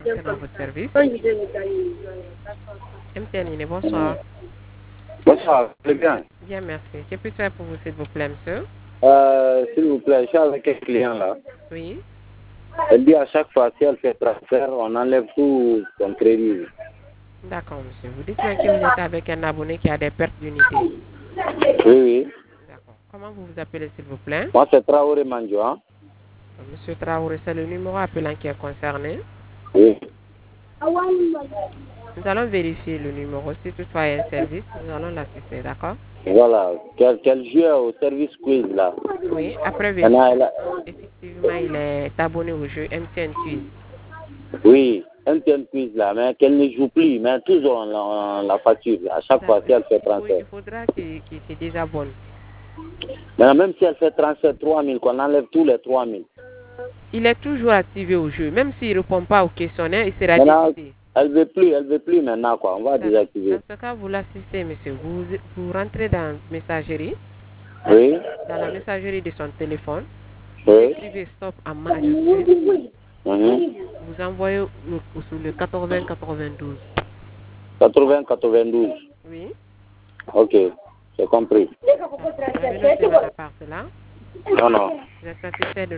C'est dans votre service. MTN, bonsoir. Bonsoir, très bien. Bien, merci. Que puis-je faire pour vous, s'il vous plaît, monsieur? S'il vous plaît, je suis avec un client là. Oui. Elle dit à chaque fois, si elle fait transfert, on enlève tout son crédit. D'accord, monsieur. Vous dites-moi que vous êtes avec un abonné qui a des pertes d'unité. Oui. D'accord. Comment vous vous appelez, s'il vous plaît? Moi, c'est Traoré Manjo. Hein? Monsieur Traoré, c'est le numéro appelant qui est concerné. Oui. Nous allons vérifier le numéro. Si toutefois il y a un service, nous allons l'assister, d'accord? Voilà. Quel joue au service quiz là. Oui, après Maintenant, vérification, effectivement, il est abonné au jeu MTN Quiz. Oui, MTN quiz là, mais qu'elle ne joue plus, mais toujours on la facture. À chaque fois, si elle fait transfert. Il faudra qu'il se désabonne. Mais même si elle fait transfert 3000, qu'on enlève tous les 3000. Il est toujours activé au jeu. Même s'il ne répond pas au questionnaire, il sera Maintenant, désisté. elle veut plus maintenant quoi. On va désactiver. Dans ce cas, vous l'assistez, monsieur. Vous rentrez dans la messagerie. Oui. Dans la messagerie de son téléphone. Vous Oui. écrivez stop à majuscule. Mhm. Vous envoyez sur le 8092. 80-92. Oui. Ok, j'ai compris. Vous avez noté votre part, cela? Non, non. Vous êtes satisfait de